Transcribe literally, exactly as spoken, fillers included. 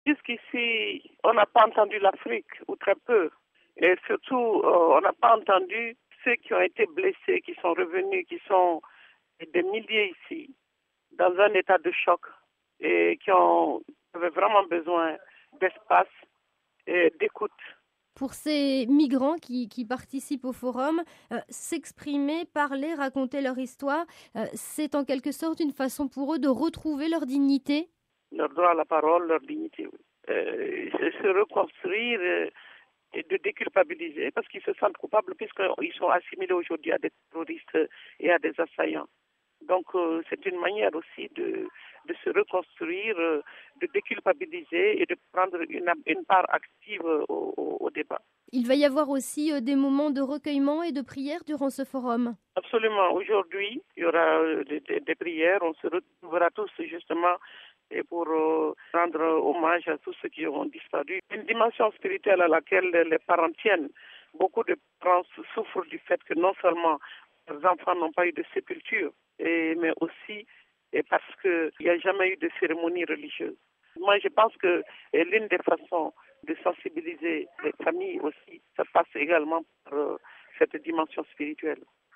Jusqu'ici, on n'a pas entendu l'Afrique, ou très peu. Et surtout, euh, on n'a pas entendu ceux qui ont été blessés, qui sont revenus, qui sont des milliers ici, dans un état de choc, et qui ont avaient vraiment besoin d'espace et d'écoute. Pour ces migrants qui, qui participent au forum, euh, s'exprimer, parler, raconter leur histoire, euh, c'est en quelque sorte une façon pour eux de retrouver leur dignité. Leur droit à la parole, leur dignité, oui. Euh, se se reconstruire euh, et de déculpabiliser parce qu'ils se sentent coupables puisqu'ils sont assimilés aujourd'hui à des terroristes et à des assaillants. Donc euh, c'est une manière aussi de, de se reconstruire, euh, de déculpabiliser et de prendre une, une part active au, au, au débat. Il va y avoir aussi euh, des moments de recueillement et de prière durant ce forum. Absolument. Aujourd'hui, il y aura euh, des, des, des prières. On se retrouvera tous justement et pour euh, rendre hommage à tous ceux qui ont disparu. Une dimension spirituelle à laquelle les parents tiennent. Beaucoup de parents souffrent du fait que non seulement leurs enfants n'ont pas eu de sépulture, et, mais aussi et parce qu'il n'y a jamais eu de cérémonie religieuse. Moi, je pense que et l'une des façons de sensibiliser les familles aussi, ça passe également par euh, cette dimension spirituelle.